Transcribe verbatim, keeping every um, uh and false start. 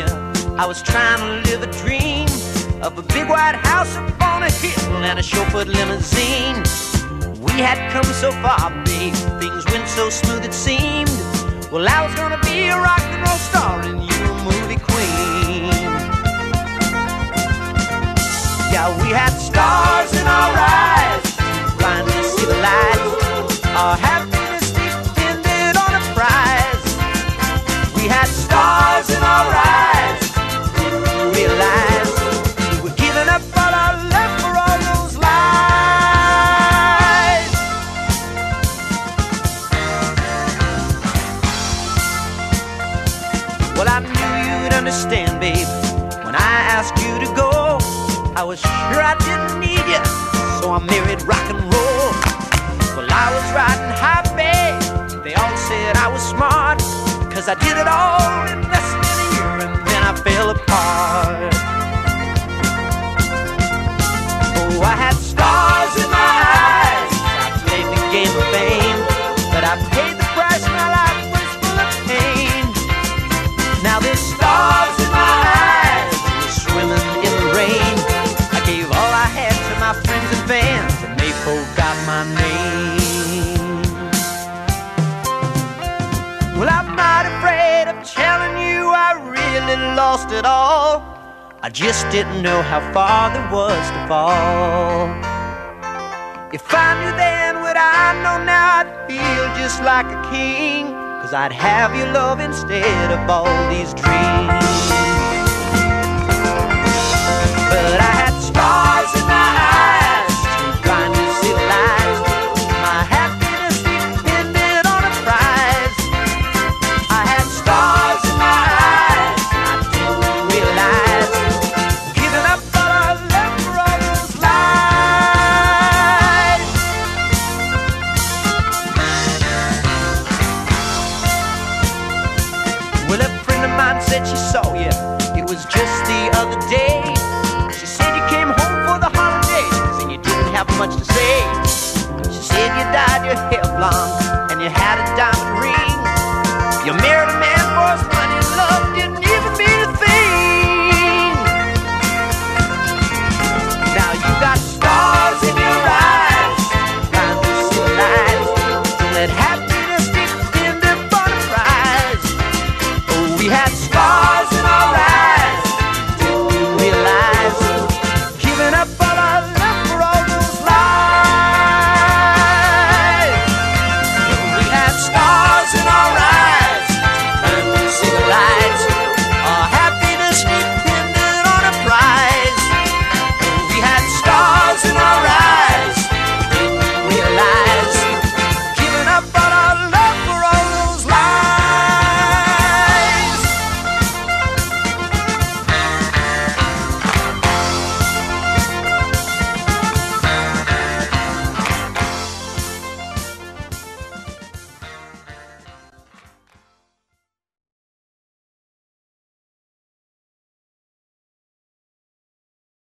California, I was trying to live a dream of a big white house up on a hill and a chauffeured limousine. We had come so far, babe, things went so smooth it seemed. Well, I was gonna be a rock and roll star and you a movie queen. Yeah, we had stars in our eyes, blind to see the lights. Our happiness depended on a prize. We had stars in our eyes, didn't realize we were giving up all our love for all those lies. Well, I knew you'd understand, babe, when I asked you to go. I was sure I didn't need you, so I married rock and roll. Well, I was riding high, babe, they all said I was smart, 'cause I did it all in less than a year and then I fell apart. Oh, I had stars in my eyes, I played the game of fame, but I paid the price, my life was full of pain. Now there's stars in my eyes, we're swimming in the rain. I gave all I had to my friends and fans, and they forgot my name. Well, I'm not afraid of telling you I really lost it all. I just didn't know how far there was to fall. If I knew then what I know now, I'd feel just like a king, 'cause I'd have your love instead of all these dreams. But I had stars in my eyes, too blind to see the light. My happiness depended on a prize. I had stars in my eyes, I didn't realize giving up all our love for all those lies. Well, a friend of mine said she saw you, it was just the other day. She said you came home for the holidays and you didn't have much to say. She said you dyed your hair blonde and you had a diamond ring. You're married